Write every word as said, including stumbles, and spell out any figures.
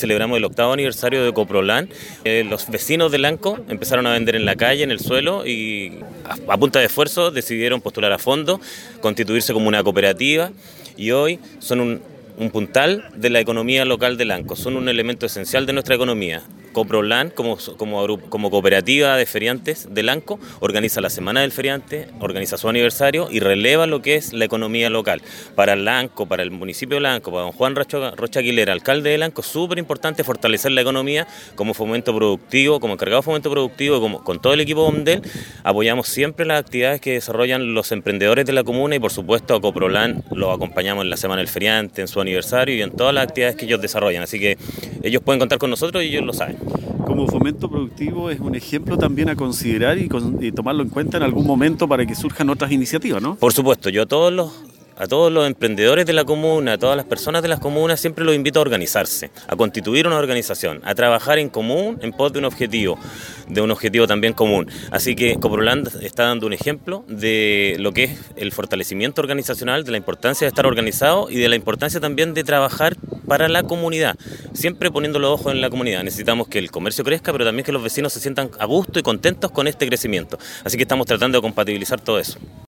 celebramos el octavo aniversario de Coprolan. Eh, los vecinos de Lanco empezaron a vender en la calle, en el suelo, y a, a punta de esfuerzo decidieron postular a fondo, constituirse como una cooperativa, y hoy son un, un puntal de la economía local de Lanco, son un elemento esencial de nuestra economía. Coprolan, como, como, como cooperativa de feriantes de Lanco, organiza la Semana del Feriante, organiza su aniversario y releva lo que es la economía local. Para Lanco, para el municipio de Lanco, para don Juan Rocha, Rocha Aguilera, alcalde de Lanco, es súper importante fortalecer la economía como fomento productivo, como encargado de fomento productivo, como, con todo el equipo OMDEL. Apoyamos siempre las actividades que desarrollan los emprendedores de la comuna y, por supuesto, a Coprolan los acompañamos en la Semana del Feriante, en su aniversario y en todas las actividades que ellos desarrollan. Así que ellos pueden contar con nosotros y ellos lo saben. Como fomento productivo es un ejemplo también a considerar y, con, y tomarlo en cuenta en algún momento para que surjan otras iniciativas, ¿no? Por supuesto, yo a todos los a todos los emprendedores de la comuna, a todas las personas de las comunas siempre los invito a organizarse, a constituir una organización, a trabajar en común en pos de un objetivo, de un objetivo también común. Así que Coprolan está dando un ejemplo de lo que es el fortalecimiento organizacional, de la importancia de estar organizado y de la importancia también de trabajar para la comunidad, siempre poniendo los ojos en la comunidad. Necesitamos que el comercio crezca, pero también que los vecinos se sientan a gusto y contentos con este crecimiento. Así que estamos tratando de compatibilizar todo eso.